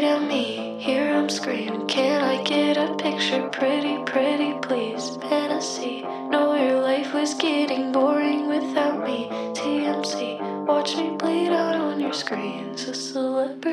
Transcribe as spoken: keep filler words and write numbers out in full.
straight at me. Here I'm screaming. Can I get a picture? Pretty, pretty, please. Fantasy. Know your life was getting boring without me. T M C. Watch me bleed out on your screens. A celebrity.